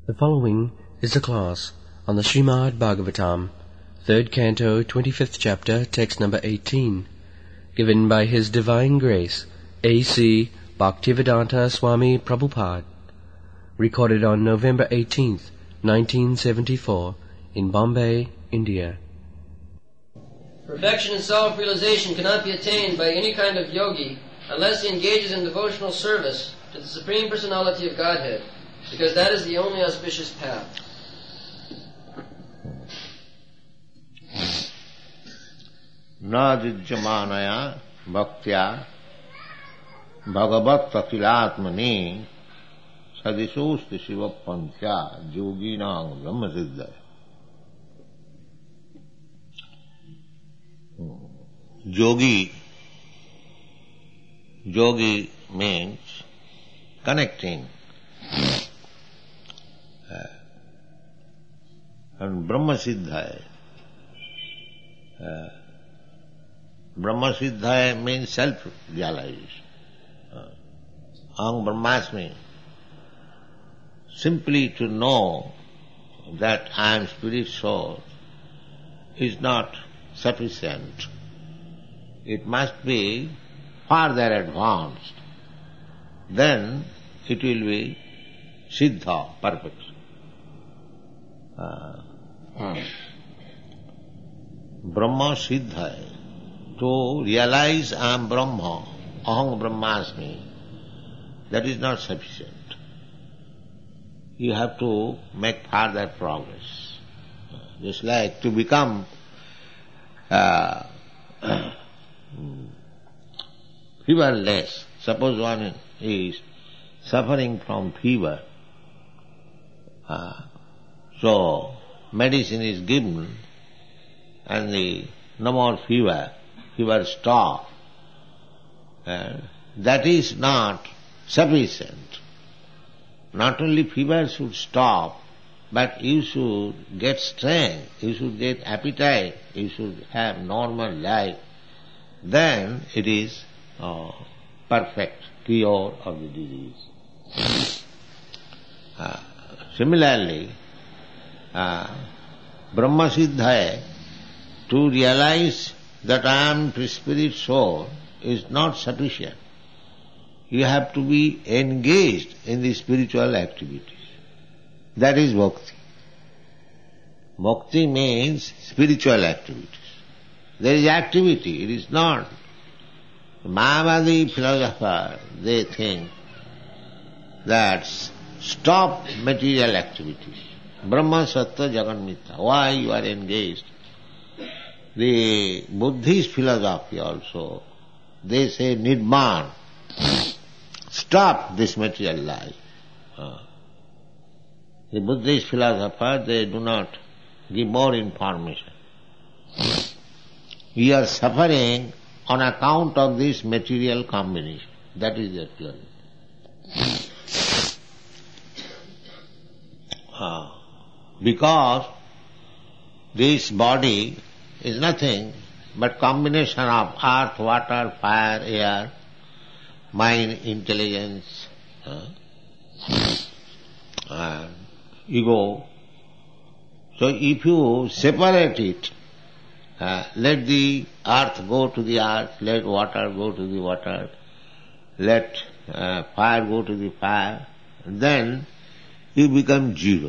The following is a class on the Srimad Bhagavatam, 3rd Canto, 25th Chapter, text number 18, given by His Divine Grace, A.C. Bhaktivedanta Swami Prabhupada, recorded on November 18th, 1974, in Bombay, India. Perfection in self-realization cannot be attained by any kind of yogi unless he engages in devotional service to the Supreme Personality of Godhead, because that is the only auspicious path. Na jujjamanaya bhaktya bhagavat akilatmani sadishosti shivapantya yoginang brahmasiddhaya. Yogi means connecting. And Brahmasiddhaya. Brahmasiddhaya means self-realization. Aham Brahmasmi. Simply to know that I am spirit soul is not sufficient. It must be further advanced. Then it will be Siddha, perfect. Brahma Siddha. To realize I am Brahma, Aham Brahmasmi, that is not sufficient. You have to make further progress. Just like to become feverless. Suppose one is suffering from fever. So medicine is given and no more fever stop. That is not sufficient. Not only fever should stop, but you should get strength, you should get appetite, you should have normal life. Then it is perfect cure of the disease. Similarly, Brahma Siddhaya, to realize that I am spirit soul is not sufficient. You have to be engaged in the spiritual activities. That is bhakti. Bhakti means spiritual activities. There is activity, it is not. Mayavadi philosophers, they think that stop material activities. Brahma Sattva Jagat Mithya. Why you are engaged? The Buddhist philosophy also, they say Nirman. Stop this material life. The Buddhist philosophers, they do not give more information. We are suffering on account of this material combination. That is their theory. Because this body is nothing but combination of earth, water, fire, air, mind, intelligence, and ego. So if you separate it, let the earth go to the earth, let water go to the water, let fire go to the fire, then you become zero.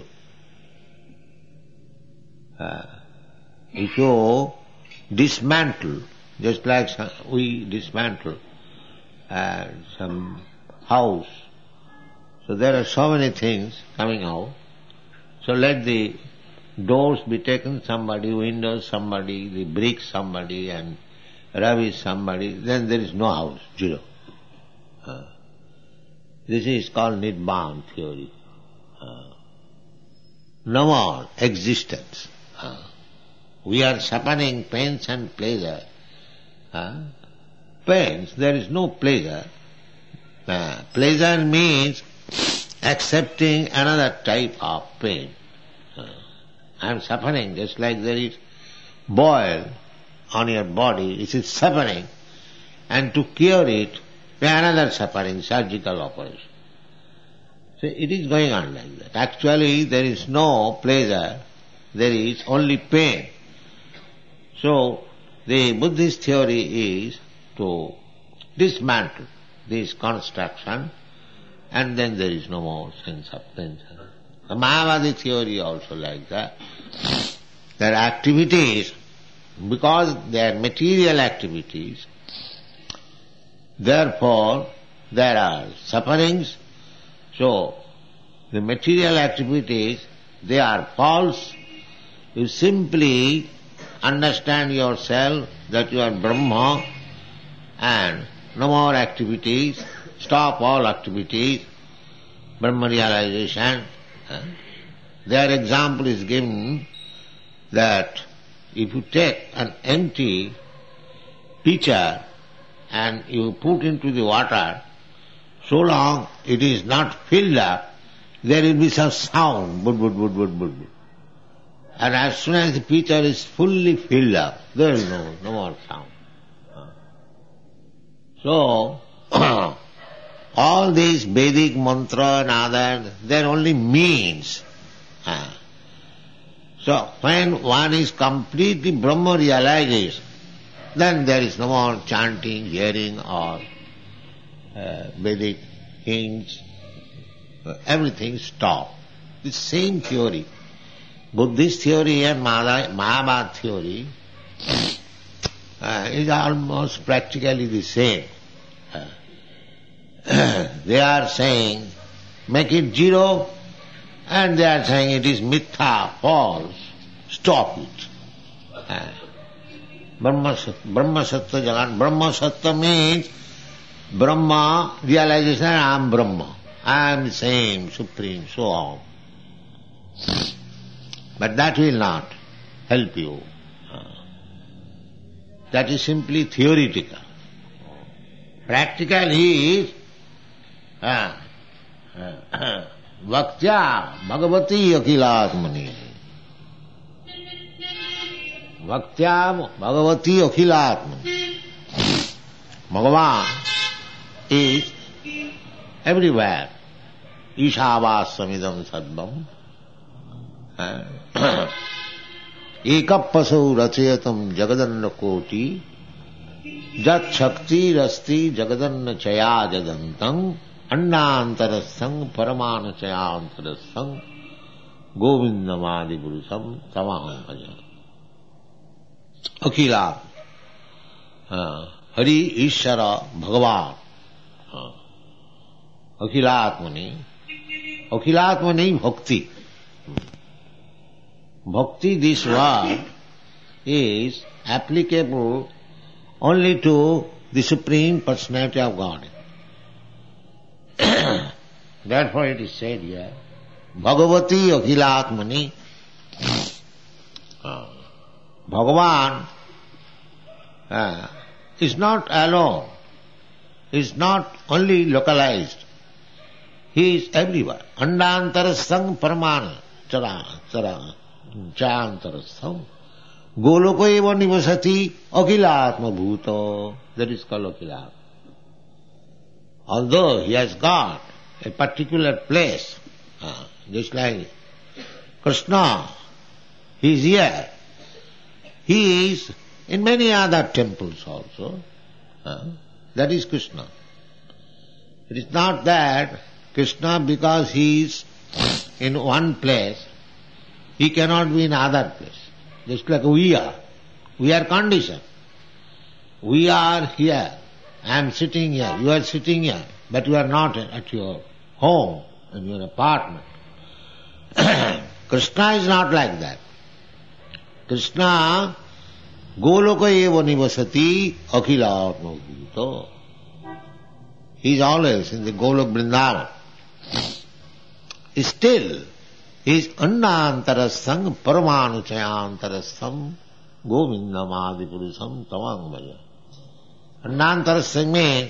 If you dismantle, just like we dismantle some house, so there are so many things coming out. So let the doors be taken, somebody, windows, somebody, the bricks, somebody, and rubbish, somebody, then there is no house, zero. This is called Nirvana theory. No more existence. We are suffering pains and pleasure. Pains, there is no pleasure. Pleasure means accepting another type of pain. I am suffering, just like there is boil on your body, it is suffering, and to cure it, another suffering, surgical operation. So it is going on like that. Actually there is no pleasure, there is only pain. So the Buddhist theory is to dismantle this construction and then there is no more sense of tension. The Mayavadi theory also like that. Their activities, because they are material activities, therefore there are sufferings. So the material activities, they are false. You simply understand yourself that you are Brahma and no more activities, stop all activities, Brahma realization. Their example is given that if you take an empty pitcher and you put into the water, so long it is not filled up, there will be some sound, bud, bud, bud, bud, bud, bud. And as soon as the pitcher is fully filled up, there is no more sound. So, all these Vedic mantra and others, they are only means. So, when one is completely Brahma realization, then there is no more chanting, hearing or Vedic hymns. Everything stops. The same theory. Buddhist theory and Mayavad theory is almost practically the same. They are saying, make it zero, and they are saying it is mithya, false, stop it. Brahma Sattva Jagan. Brahma Sattva means Brahma realization, I am Brahma, I am the same, supreme, so on. But that will not help you. That is simply theoretical. Practical is Vaktya Bhagavati Akhilatmani. Vaktya Bhagavati Akhilatmani. Bhagavan is everywhere. Ishavassamidam sadvam. Ekapasau rachayatam jagadanna koti jat shakti rasti jagadanna chaya jagantam annantarasang paramana chayantarasang govindamadi purusam tamaham bhajan. Akhila Hari Ishara Bhagavan Akhilatmani. Akhilatmani Bhakti. Bhakti, this word, is applicable only to the Supreme Personality of God. Therefore it is said here, Bhagavati Akhilatmani. Bhagavan is not alone, is not only localized, he is everywhere. Andantarasang paramana chara chayantarasang goloko eva nivasati akhilatma bhuto. That is called akhilatma. Although he has got a particular place, just like Krishna, he is here. He is in many other temples also. That is Krishna. It is not that Krishna, because he is in one place, he cannot be in other place. Just like we are. We are conditioned. We are here. I am sitting here. You are sitting here. But you are not at your home, in your apartment. Krishna is not like that. Krishna Goloka eva nivasati akhila atma bhuto. He is always in the Golok Vrindavan. Still, he is annantarasang paramanuchayantarasam govindamadi purusam tamang bhaja. Annantarasang means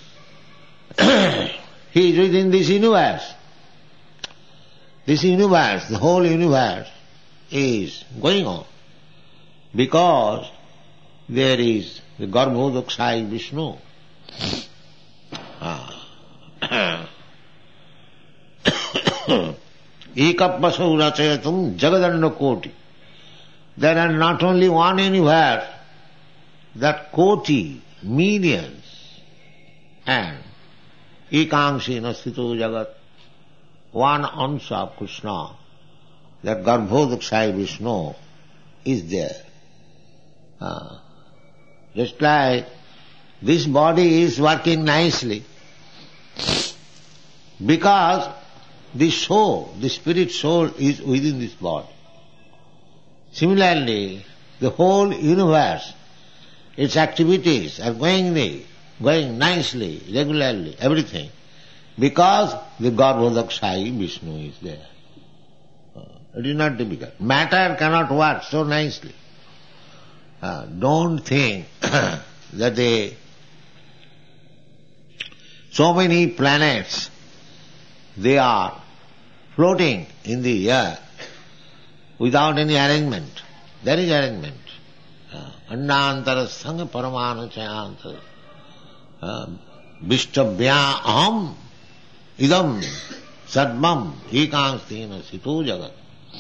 he is within this universe. This universe, the whole universe is going on. Because there is the Garbhodakshai Vishnu. Ekapasau rachayatum jagadanda koti. There are not only one universe, that koti, millions, and ekangsi nastito jagat, one ansa of Krishna, that Garbhodakshayi Vishnu is there. Just like this body is working nicely because the soul, the spirit soul is within this body. Similarly, the whole universe, its activities are going nicely, regularly, everything, because the Garbhodakshayi Vishnu is there. It is not difficult. Matter cannot work so nicely. Don't think that so many planets, they are floating in the air without any arrangement. There is arrangement. Annantara sanga paramana chayantara vishtabhya aham idam sadmam ekangstina situ jagat.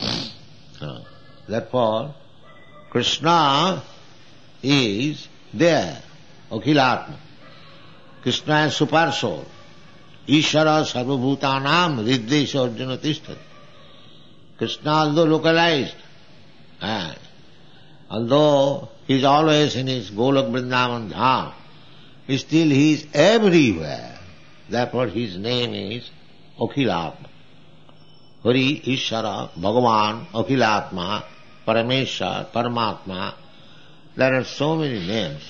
Therefore, Krishna is there, Akhilatma. Krishna is super soul. Ishara sarvabhutanam riddesha arjuna tishthat. Krishna, although localized, and although he is always in his Golak Vrindavan Dham, still he is everywhere. Therefore his name is Akhilatma. Hari, Ishara, Bhagavan, Akhilatma, Parameshwar, Paramatma. There are so many names.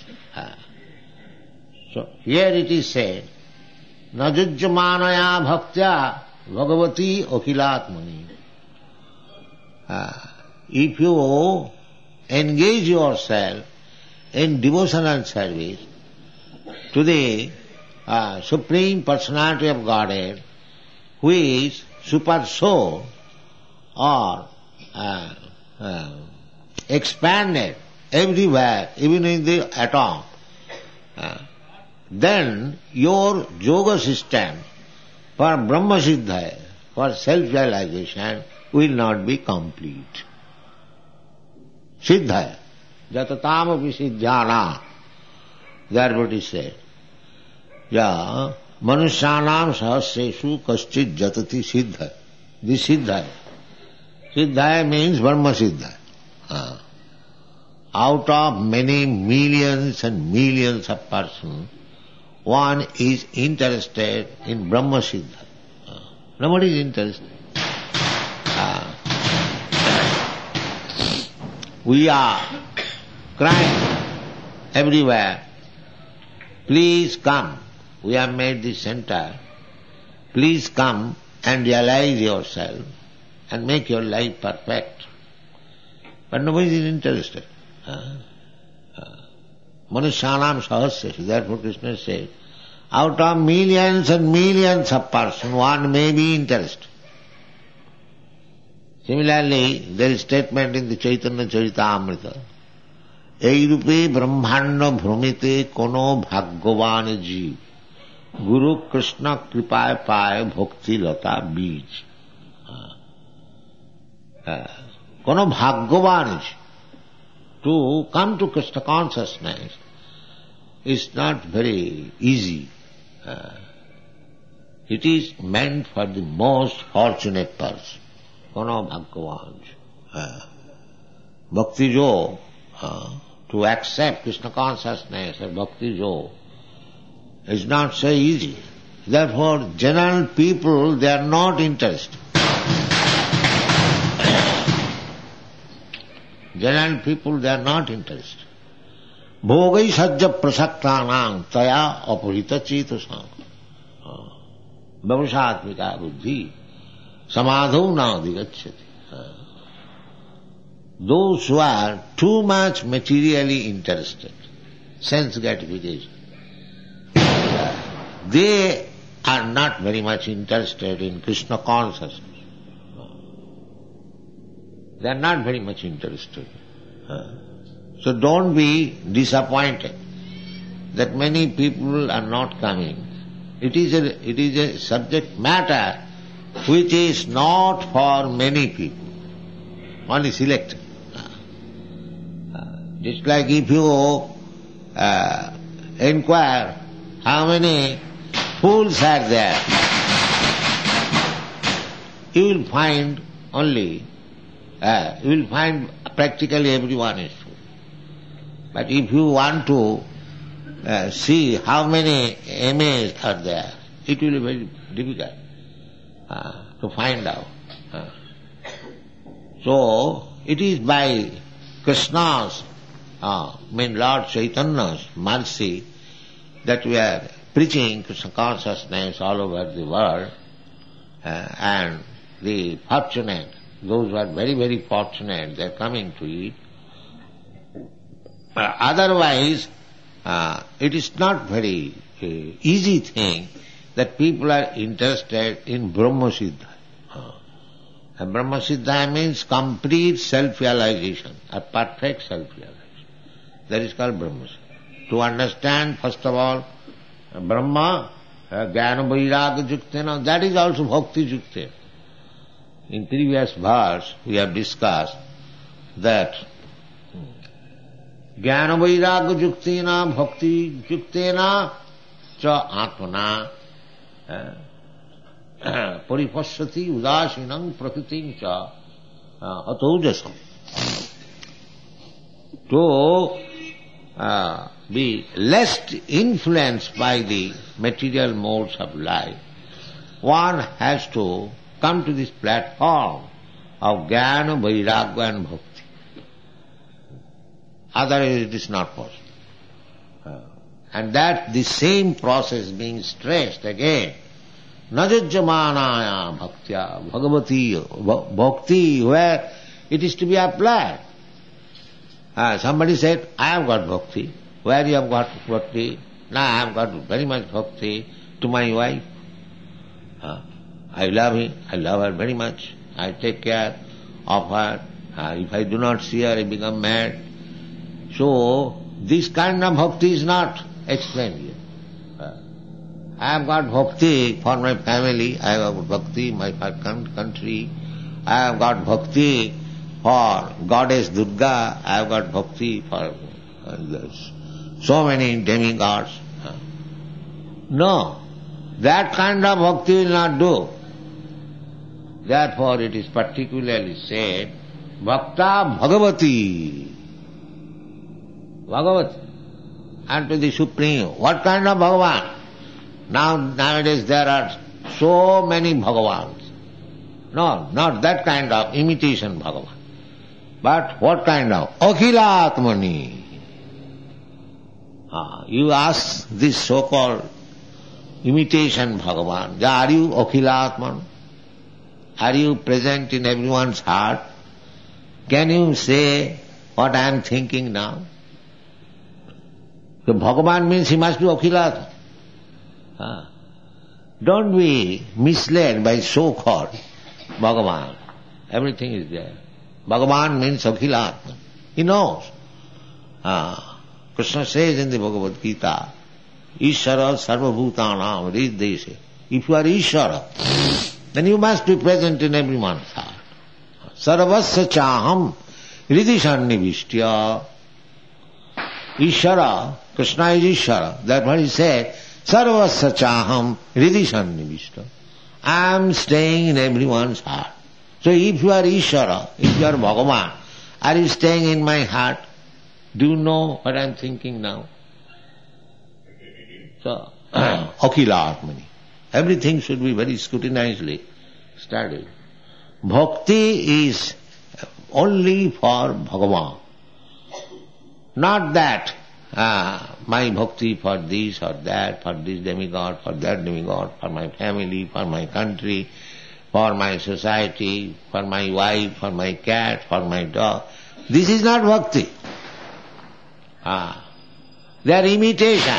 So here it is said, Najujjamanaya bhaktya bhagavati akhilatmani. If you engage yourself in devotional service to the Supreme Personality of Godhead, who is super soul or expanded everywhere, even in the atom, then your yoga system for Brahma Siddha, for self-realization, will not be complete. Siddha, jatatamapi siddhyana, that's what he said. Ja, manusyanam sahasreshu kaschit jatati siddha. This siddha. Siddha means Brahma Siddha. Out of many millions and millions of persons, one is interested in Brahma Siddha. Nobody is interested. We are crying everywhere. Please come. We have made this center. Please come and realize yourself and make your life perfect. But nobody is interested. Manusyanam sahasreshu. Therefore Krishna said, out of millions and millions of persons, one may be interested. Similarly, there is statement in the Chaitanya Charitamrita, Ei rupe brahmanda bhrumite kono bhagyavan jeev, Guru Krishna kripaya paya bhakti lata bij. Kono bhagyavan jeev. To come to Krishna consciousness is not very easy. It is meant for the most fortunate person. Kono bhagyavan. Bhakti jo, to accept Krishna consciousness or bhakti jo is not so easy. Therefore, general people, they are not interested. General people, they are not interested. Bhogai sajja prasaktanam taya apurita chetasam. Vamshatmika buddhi samadho nadigacchati. Those who are too much materially interested, sense gratification, they are not very much interested in Krishna consciousness. They are not very much interested. So don't be disappointed that many people are not coming. It is a subject matter which is not for many people, only selected. Just like if you inquire how many fools are there, you will find practically everyone is fool. But if you want to see how many MAs are there, it will be very difficult to find out. So, it is by Krishna's, Lord Chaitanya's mercy that we are preaching Krishna consciousness all over the world, and the fortunate, those who are very, very fortunate, they are coming to it. Otherwise, it is not very easy thing that people are interested in Brahma Siddha. And Brahma Siddha means complete self-realization, a perfect self-realization. That is called Brahma Siddha. To understand, first of all, Brahma, Jnana Vairagya Juktena, that is also Bhakti Juktena. In previous verse, we have discussed that Jnana Vairagya Juktena, Bhakti Juktena, cha Atmana, Paripashyati Udasinam Prakritim cha Atojasam. To be less influenced by the material modes of life, one has to come to this platform of Jnana, Vairagya and Bhakti. Otherwise it is not possible. And that the same process being stressed again. Najajjamanaya bhaktya bhagavati bhakti, where it is to be applied. Somebody said, I have got bhakti. Where you have got bhakti? No, I have got very much bhakti to my wife. I love her very much. I take care of her. If I do not see her, I become mad. So, this kind of bhakti is not explained here. I have got bhakti for my family, I have got bhakti for my country, I have got bhakti for Goddess Durga, I have got bhakti for so many demigods. No, that kind of bhakti will not do. Therefore it is particularly said, Bhakta Bhagavati. Bhagavati, unto the Supreme. What kind of Bhagavan? Nowadays there are so many Bhagavans. No, not that kind of imitation Bhagavan. But what kind of? Akhilatmani. You ask this so-called imitation Bhagavan, are you Akhilatman? Are you present in everyone's heart? Can you say what I am thinking now? So Bhagavan means he must be Akhilatman. Don't be misled by so-called Bhagavan. Everything is there. Bhagavan means Akhilatman. He knows. Krishna says in the Bhagavad Gita, Ishara sarvabhutanam hrideshe. If you are Ishara, then you must be present in everyone's heart. Sarvasya chaham hridisannivistya. Ishara, Krishna is Ishara. That's what he said. Sarvasya chaham hridisannivistya. I am staying in everyone's heart. So if you are Ishara, if you are Bhagavan, are you staying in my heart? Do you know what I am thinking now? So, Akhilatmani. Everything should be very scrutinizedly studied. Bhakti is only for Bhagavan. Not that my bhakti for this or that, for this demigod, for that demigod, for my family, for my country, for my society, for my wife, for my cat, for my dog. This is not bhakti. They are imitation.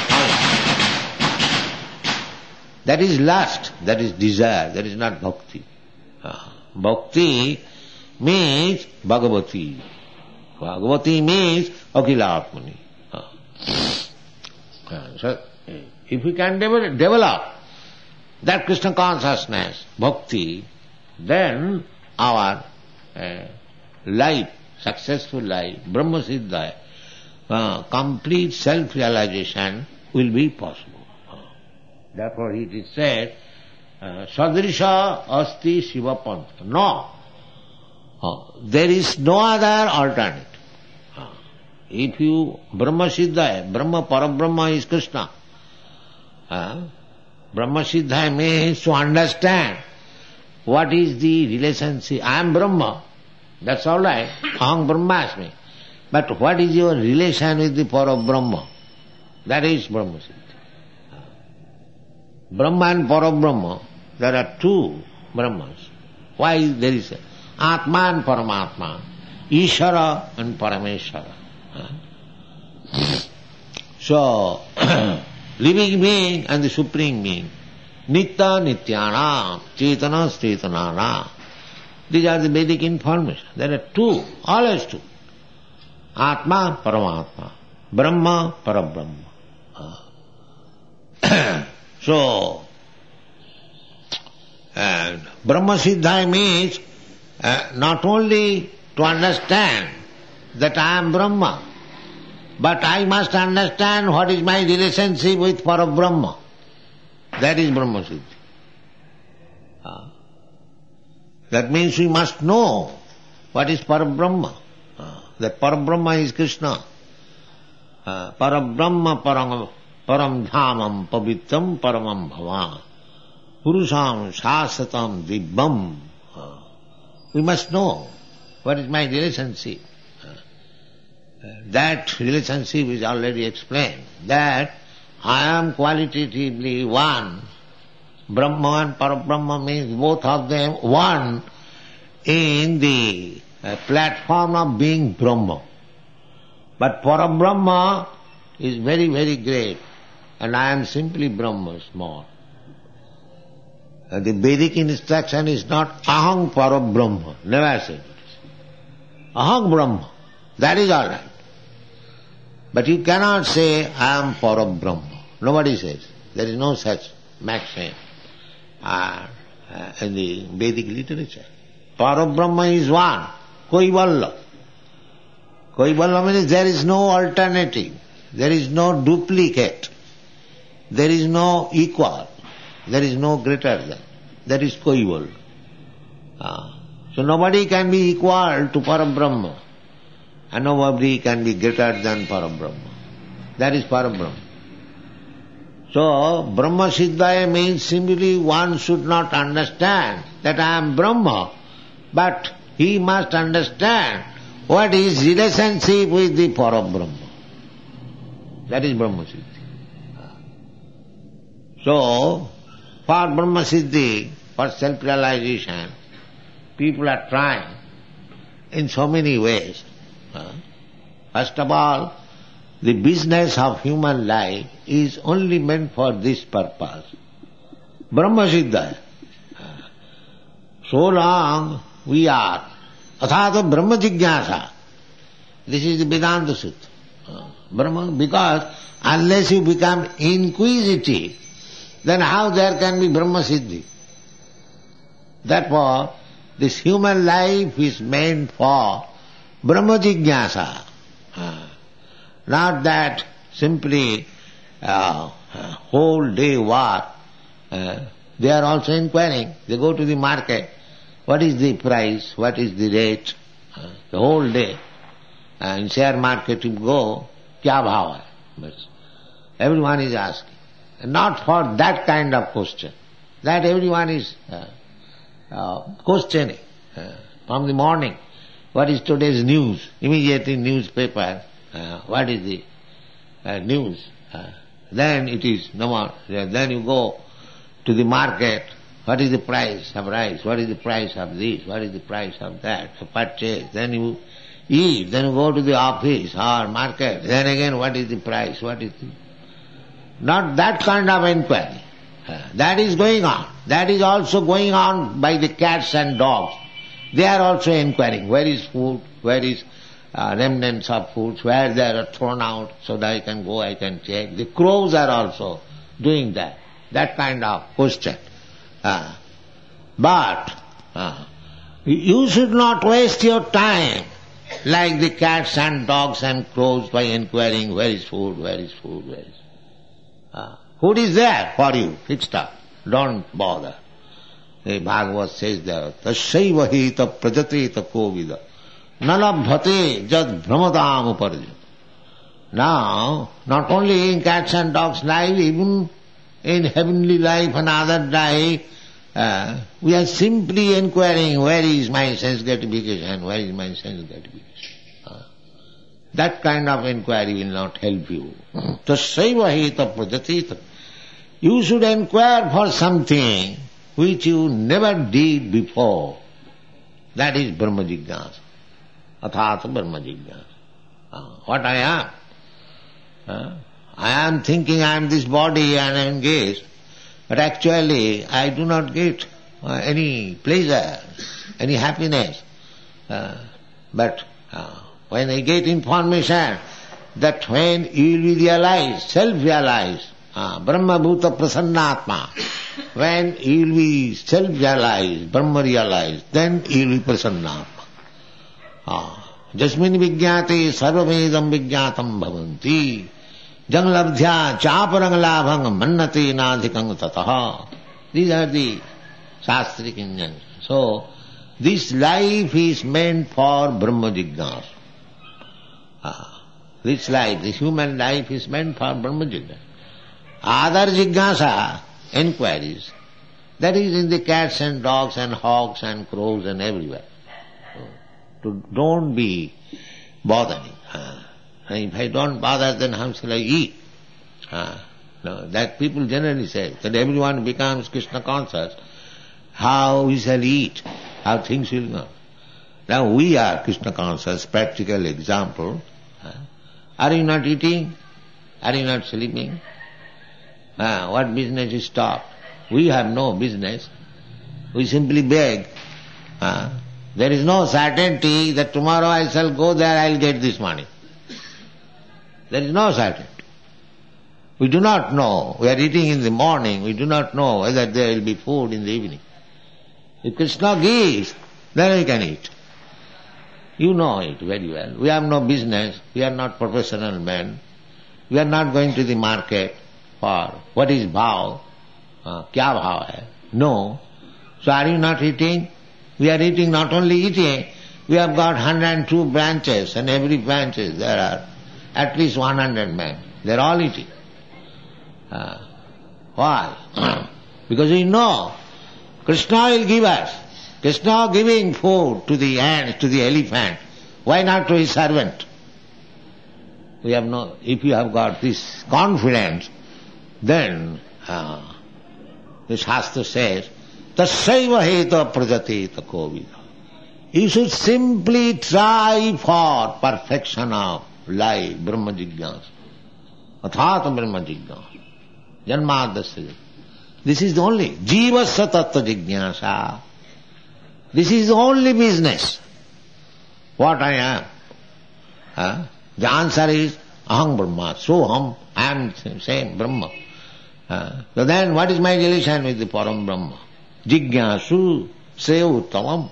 That is lust, that is desire, that is not bhakti. Bhakti means Bhagavati. Bhagavati means Akhilatmani. So, if we can develop that Krishna consciousness, bhakti, then our life, successful life, Brahma Siddha, complete self-realization will be possible. Therefore it is said, Sadrisha asti Shiva Pantha. No. There is no other alternative. If you Brahma Siddha, Brahma Parabrahma is Krishna. Brahma Siddha means to understand what is the relationship. I am Brahma, that's all right. Aham Brahmasmi. But what is your relation with the Parabrahma? That is Brahma Siddha. Brahma and Parabrahma, there are two Brahmas. Why there is Atma and Paramatma, Ishara and Parameshara. So, living being and the supreme being, Nitya Nityanam, Chetana Chetananam. These are the Vedic information. There are two, always two. Atma, Paramatma. Brahma, Parabrahma. So, Brahma Siddha means not only to understand that I am Brahma, but I must understand what is my relationship with Parabrahma. That is Brahma Siddhi. That means we must know what is Parabrahma. That Parabrahma is Krishna. Parabrahma param dhamam pavitram paramam bhavan. Purusham shasatam dibbam. We must know what is my relationship. That relationship is already explained. That I am qualitatively one. Brahma and Parabrahma means both of them one in the platform of being Brahma. But Parabrahma is very, very great, and I am simply Brahma, small. The Vedic instruction is not Aham Parabrahma, never said it. Aham Brahma, that is all right. But you cannot say I am Parabrahma. Nobody says. There is no such maxim in the Vedic literature. Parabrahma is one, Kaivalya. Kaivalya means there is no alternative, there is no duplicate, there is no equal, there is no greater than. That is Kaivalya. So nobody can be equal to Parabrahma, and nobody can be greater than Parabrahma. That is Parabrahma. So, Brahma Siddhaya means simply one should not understand that I am Brahma, but he must understand what is relationship with the Parabrahma. That is Brahma Siddhi. So, for Brahma Siddhi, for self-realization, people are trying in so many ways. First of all, the business of human life is only meant for this purpose. Brahma Siddha. So long we are Athata Brahma Jigyasa. This is the Vedanta Sutta. Brahma, because unless you become inquisitive, then how there can be Brahma Siddhi? Therefore, this human life is meant for Brahma Jigyasa. Not that simply whole day work. They are also inquiring. They go to the market. What is the price? What is the rate? The whole day. In share market you go, kya bhav hai? But everyone is asking. Not for that kind of question. That everyone is questioning. From the morning, what is today's news? Immediately newspaper. What is the news? Then it is no more. Then you go to the market. What is the price of rice? What is the price of this? What is the price of that? So purchase. Then you eat. Then you go to the office or market. Then again, what is the price? What is the... Not that kind of inquiry. That is going on. That is also going on by the cats and dogs. They are also inquiring. Where is food? Where is remnants of foods, where they are thrown out so that I can go, I can check. The crows are also doing that kind of question. But you should not waste your time like the cats and dogs and crows by inquiring where is food, where is food, where is... Food is there for you, fixed up. Don't bother. The Bhagavad says there, Tasyaiva hita prajateta kovida nalabhate jad brahmadam uparja. Now, not only in cats and dogs' life, even in heavenly life and other life, we are simply inquiring, where is my sense gratification, where is my sense gratification. That kind of inquiry will not help you. Tasyaiva hita prajateta. You should inquire for something which you never did before. That is Brahma Jignasa. Athata Brahma Jignasa. What I am? I am thinking I am this body and I am engaged, but actually I do not get any pleasure, any happiness. But when I get information that when you will be realized, self-realized, Brahma Bhuta Prasannatma, when you will be self-realized, Brahma realized, then you will be Prasannatma. Jasmin Vijñāti sarvamedam vijñātam bhavanti janglabdhya chaparang labhang mannati nadhikang tataha. These are the Shastric injunctions. So, this life is meant for Brahma Jignasa. This life, this human life is meant for Brahma Jignasa. Other Jignasa, inquiries, that is in the cats and dogs and hogs and crows and everywhere. So, don't be bothering. If I don't bother, then how shall I eat? No, that people generally say, that everyone becomes Krishna conscious, how we shall eat, how things will go. Now we are Krishna conscious, practical example. Are you not eating? Are you not sleeping? What business is stopped? We have no business. We simply beg. There is no certainty that tomorrow I shall go there, I will get this money. There is no certainty. We do not know. We are eating in the morning, we do not know whether there will be food in the evening. If Krishna gives, then we can eat. You know it very well. We have no business, we are not professional men. We are not going to the market for what is bhav, kya bhav hai. No. So are you not eating? We are eating, not only eating, we have got 102 branches, and every branch there are at least 100 men. They are all eating. Why? Because we know Krishna will give us. Krishna giving food to the ant, to the elephant. Why not to his servant? We have no. If you have got this confidence, then the Shastra says, Tasyaiva heta prajateta kovida. You should simply try for perfection of life, Brahma Jignasa. Athata Brahma Jignasa. Janmadasya. This is the only. Jivasya tattva jignasa. This is the only business. What I am. The answer is Aham Brahma. Soham, I am same Brahma. So then what is my relation with the Param Brahma? Jignasu Sreya Uttamam.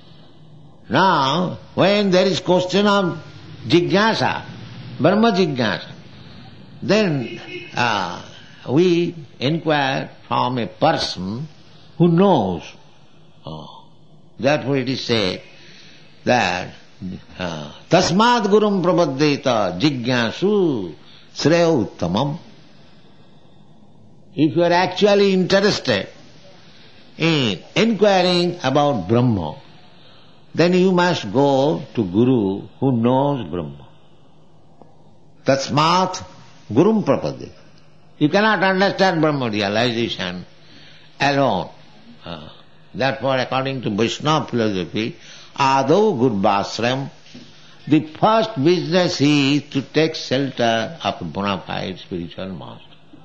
Now, when there is question of Jignasa, Brahma Jignasa, then we inquire from a person who knows. Therefore it is said that Tasmad Gurum Prabhaddeta Jignasu Sreya Uttamam. If you are actually interested in inquiring about Brahma, then you must go to Guru who knows Brahma. Tasmat Gurum Prapadya. You cannot understand Brahma realization alone. Therefore, according to Vaishnava philosophy, Adau Gurvasram, the first business is to take shelter of a bona fide spiritual master.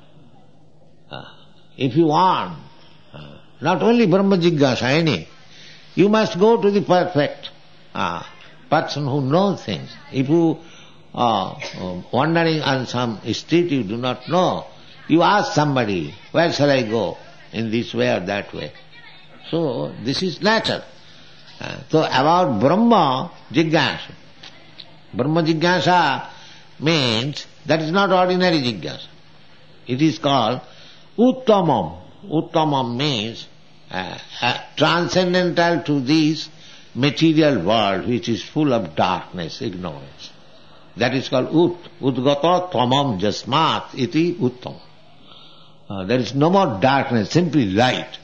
If you want, not only Brahma Jignasa, any, you must go to the perfect person who knows things. If you are wandering on some street you do not know, you ask somebody, where shall I go? in this way or that way. So this is nature. So about Brahma Jigyasa. Brahma Jigyasa means that is not ordinary Jigyasa. It is called Uttamam. Uttamam means transcendental to this material world which is full of darkness, ignorance. That is called Udgata Tamam Jasmat iti Uttam. There is no more darkness, simply light.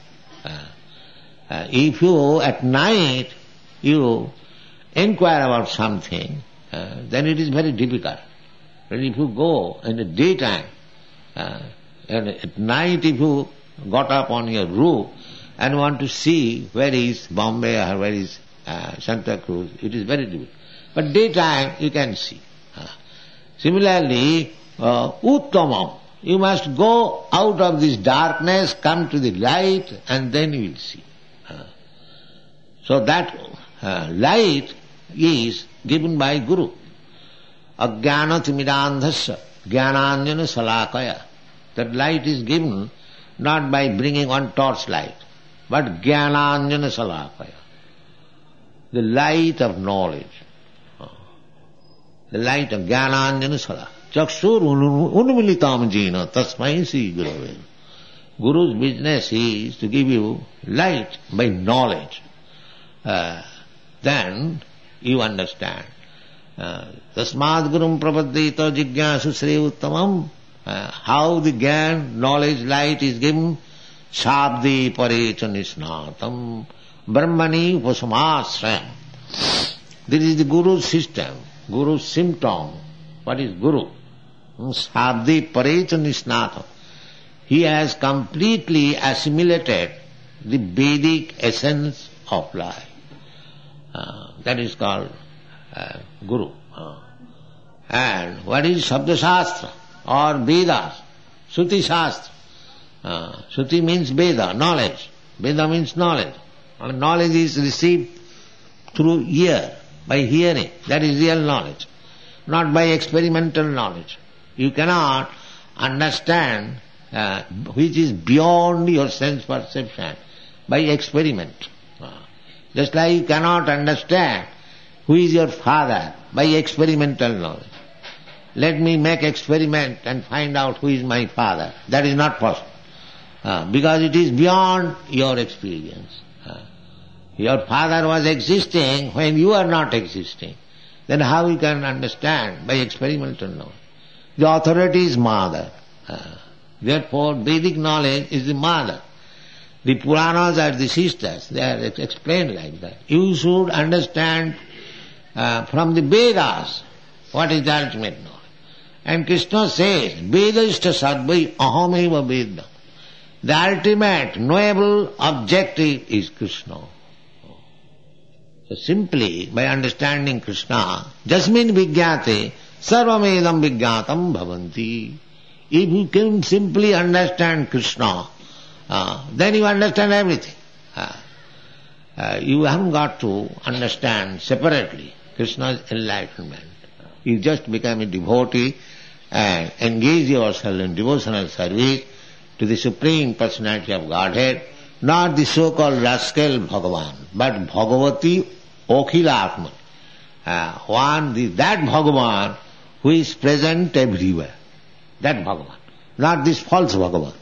If you at night you inquire about something, then it is very difficult. But if you go in the daytime, and at night if you got up on your roof and want to see where is Bombay or where is Santa Cruz, it is very difficult. But daytime you can see. Similarly, Uttamam, you must go out of this darkness, come to the light, and then you will see. So that light is given by Guru. Ajnana timidandhasya jnananjana salakaya. That light is given not by bringing one torchlight, but jnananjana salakaya. The light of knowledge. The light of jnananjana salakaya. Chakshur unmilitam jena tasmai si gurave. Guru's business is to give you light by knowledge. Then you understand. Tasmad gurum prapaddita jigyasu sri uttamam. How the Gyan, knowledge, light is given. Shabdi parecha nisnatam brahmani upasamasrayam. This is the Guru's system, Guru's symptom. What is Guru? Shabdi parecha nisnatam. He has completely assimilated the Vedic essence of life. That is called Guru. And what is Shabda Shastra or Vedas? Shruti Shastra. Shruti means Veda, knowledge. Veda means knowledge. And knowledge is received through ear, by hearing. That is real knowledge. Not by experimental knowledge. You cannot understand which is beyond your sense perception by experiment. Just like you cannot understand who is your father by experimental knowledge. Let me make experiment and find out who is my father. That is not possible. Because it is beyond your experience. Your father was existing when you are not existing. Then how you can understand by experimental knowledge? The authority is mother. Therefore Vedic knowledge is the mother. The Puranas are the sisters. They are explained like that. You should understand from the Vedas what is the ultimate knowledge. And Krishna says, Vedashta sarvai ahameva Veda. The ultimate knowable objective is Krishna. So simply by understanding Krishna, jasmin vigyate sarvamedam vigyatam bhavanti. If you can simply understand Krishna, then you understand everything. You haven't got to understand separately Krishna's enlightenment. You just become a devotee and engage yourself in devotional service to the Supreme Personality of Godhead, not the so-called rascal Bhagavan, but Bhagavati Okhilatma. That Bhagavan who is present everywhere. That Bhagavan, not this false Bhagavan.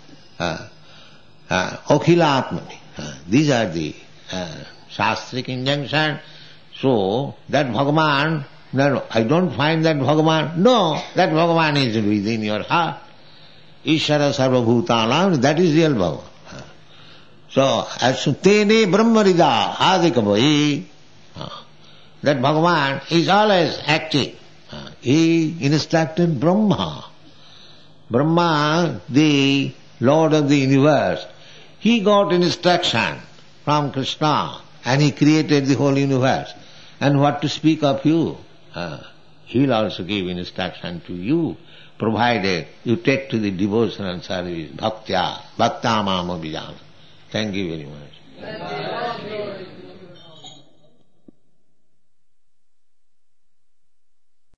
Okhilatmani. These are the Shastric injunctions. So, that Bhagavan, no, I don't find that Bhagavan. No, that Bhagavan is within your heart. Ishara sarvabhutanam, that is real Bhagavan. So, asutene brahmarida adikabhai, that Bhagavan is always active. He instructed Brahma. Brahma, the Lord of the universe, he got instruction from Krishna and he created the whole universe. And what to speak of you? He will also give instruction to you, provided you take to the devotional service, bhaktya, bhakta mama vijana. Thank you very much.